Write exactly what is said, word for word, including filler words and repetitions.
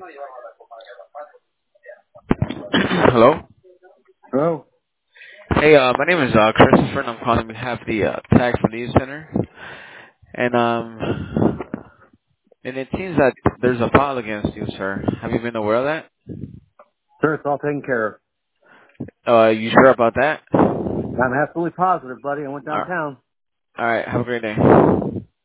Hello. Hello? Hey, uh, my name is uh, Christopher, and I'm calling on behalf of the uh, Tax Relief Center. And um, and it seems that there's a file against you, sir. Have you been aware of that? Sir, it's all taken care of. Uh, you sure about that? I'm absolutely positive, buddy. I went All downtown. right. Have a great day.